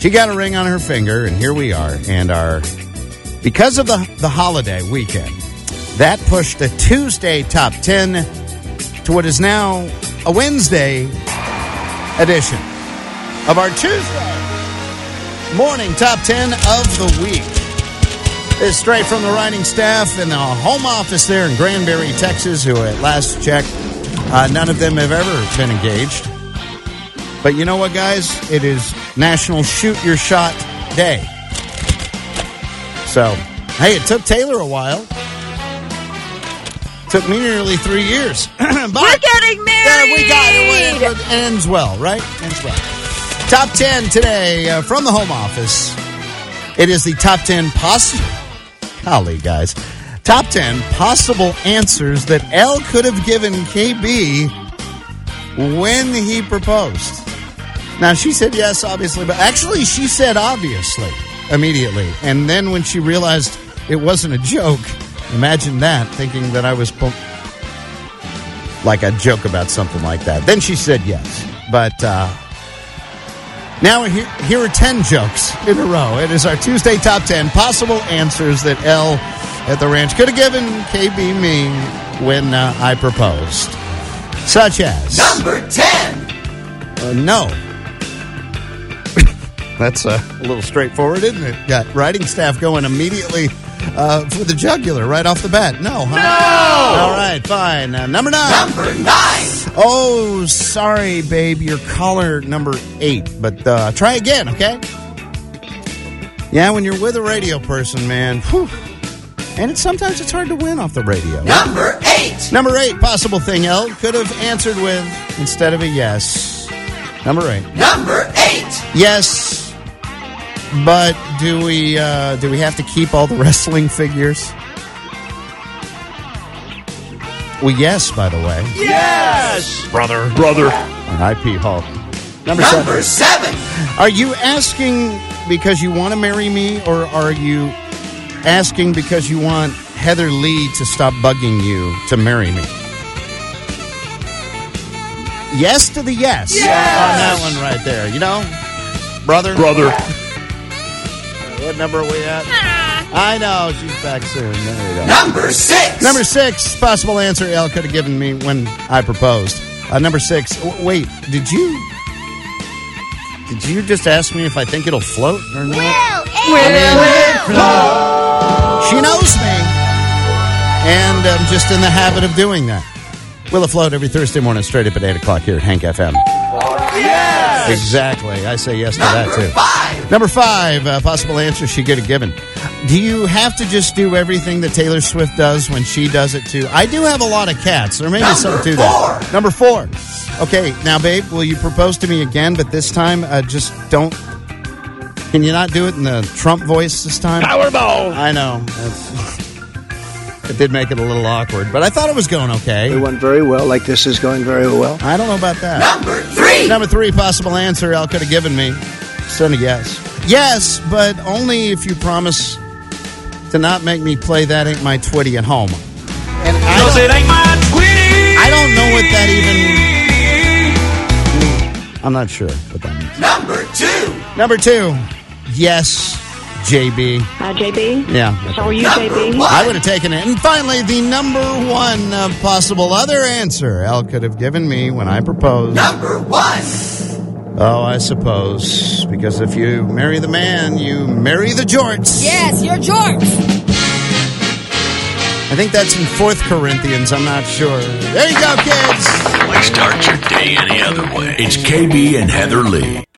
She got a ring on her finger, and here we are. And because of the holiday weekend, that pushed a Tuesday top 10 to what is now a Wednesday edition of our Tuesday morning top 10 of the week. It's straight from the writing staff in the home office there in Granbury, Texas, who at last check, none of them have ever been engaged. But you know what, guys? It is National Shoot Your Shot Day. So, hey, it took Taylor a while. Took me nearly 3 years. But we're getting married! We got it. It ends well, right? Ends well. Top 10 today from the home office. It is the top 10 Golly, guys. Top 10 possible answers that L could have given KB when he proposed. Now, she said yes, obviously, but actually she said obviously immediately. And then when she realized it wasn't a joke, imagine that, thinking that I was like a joke about something like that. Then she said yes. But now here are 10 jokes in a row. It is our Tuesday top 10 possible answers that L at the ranch could have given KB me when I proposed. Such as... Number 10! No. That's a little straightforward, isn't it? Got writing staff going immediately for the jugular right off the bat. No, huh? No! All right, fine. Number 9. Number 9! Oh, sorry, babe. Your caller number 8. But try again, okay? Yeah, when you're with a radio person, man. Whew. And sometimes it's hard to win off the radio. Number 8! Number 8, possible thing L could have answered with instead of a yes. Number 8. Number 8! Yes, but do we have to keep all the wrestling figures? Well, yes, by the way. Yes! Brother. R.I.P. Hulk. Number 7. Are you asking because you want to marry me, or are you asking because you want Heather Lee to stop bugging you to marry me? Yes to the yes. Yes! On that one right there. You know? Brother. What number are we at? I know. She's back soon. There you go. Number 6. Number 6. Possible answer L could have given me when I proposed. Number 6. Wait, did you just ask me if I think it'll float or not? Will it float? She knows me. And I'm just in the habit of doing that. Will it float every Thursday morning straight up at 8 o'clock here at Hank FM? Yes! Exactly. I say yes to that, too. 5. Number 5, possible answer she could have given. Do you have to just do everything that Taylor Swift does when she does it, too? I do have a lot of cats. There may be something to that. Number 4. Okay, now, babe, will you propose to me again, but this time just don't... Can you not do it in the Trump voice this time? Powerball! I know. It did make it a little awkward, but I thought it was going okay. It went very well, like this is going very well. I don't know about that. Number 3. Number 3, possible answer Al could have given me. Send a yes. Yes, but only if you promise to not make me play That Ain't My Twitty at home. And it ain't my Twitty! I don't know what that even... I'm not sure what that means. Number 2. Number 2, yes, JB. JB? Yeah. So are you JB? I would have taken it. And finally, the number 1 possible other answer Al could have given me when I proposed. Number 1. Oh, I suppose. Because if you marry the man, you marry the jorts. Yes, you're jorts. I think that's in 4th Corinthians. I'm not sure. There you go, kids. Why start your day any other way? It's KB and Heather Lee.